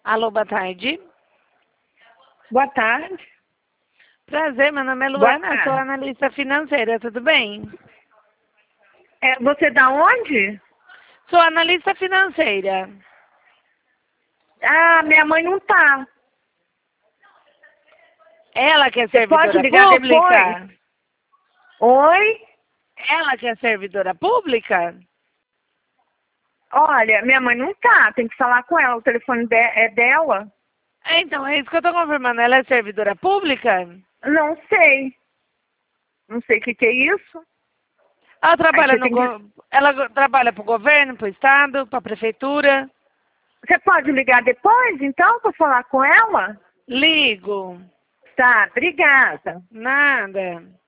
Alô, boa tarde. Boa tarde. Prazer, meu nome é Boa Luana, tarde. sou analista financeira, tudo bem? Você da onde? Sou analista financeira. Ah, minha mãe não tá. Ela que é Você pode servidora ligar pública? depois? Oi? Ela que é servidora pública? Olha, minha mãe não tá. Tem que falar com ela. O telefone é dela? Então, é isso que eu tô confirmando. Ela é servidora pública? Não sei. Não sei o que é isso. Ela Aí trabalha você tem que... Ela trabalha para o governo, para o estado, para a prefeitura? Você pode ligar depois, então, para falar com ela? Ligo. Tá, obrigada. Nada.